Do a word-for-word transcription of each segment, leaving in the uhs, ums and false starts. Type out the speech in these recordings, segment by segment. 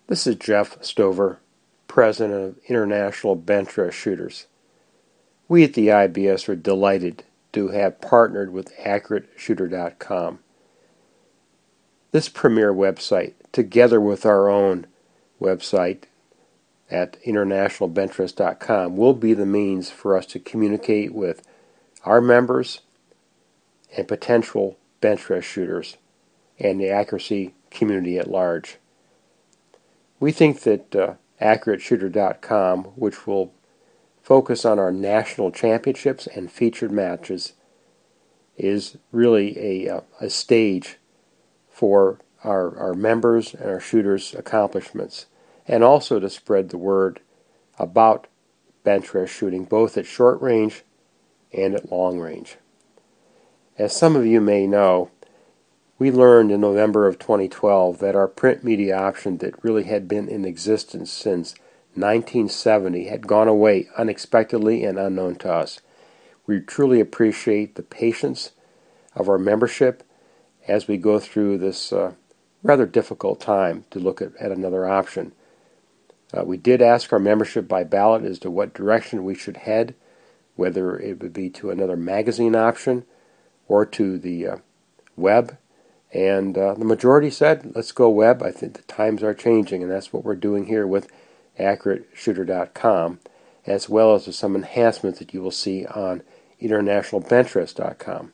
This is Jeff Stover, President of International Bench Rest Shooters. We at the I B S are delighted to have partnered with Accurate Shooter dot com. This premier website, together with our own website at International Bench Rest dot com, will be the means for us to communicate with our members and potential bench rest shooters and the accuracy community at large. We think that uh, Accurate Shooter dot com, which will focus on our national championships and featured matches, is really a, uh, a stage for our, our members and our shooters' accomplishments, and also to spread the word about bench rest shooting, both at short range and at long range. As some of you may know, we learned in November of twenty twelve that our print media option that really had been in existence since nineteen seventy had gone away unexpectedly and unknown to us. We truly appreciate the patience of our membership as we go through this uh, rather difficult time to look at, at another option. Uh, we did ask our membership by ballot as to what direction we should head, whether it would be to another magazine option or to the uh, web. And uh, the majority said, let's go web. I think the times are changing, and that's what we're doing here with Accurate Shooter dot com, as well as some enhancements that you will see on International Bench Rest dot com.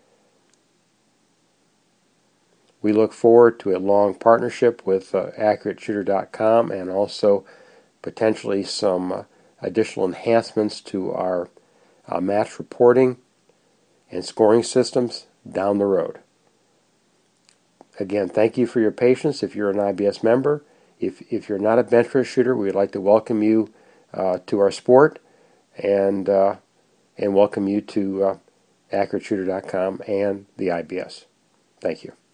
We look forward to a long partnership with uh, Accurate Shooter dot com and also potentially some uh, additional enhancements to our uh, match reporting and scoring systems down the road. Again, thank you for your patience if you're an I B S member. If, if you're not a bench rest shooter, we'd like to welcome you uh, to our sport and, uh, and welcome you to uh, Accurate Shooter dot com and the I B S. Thank you.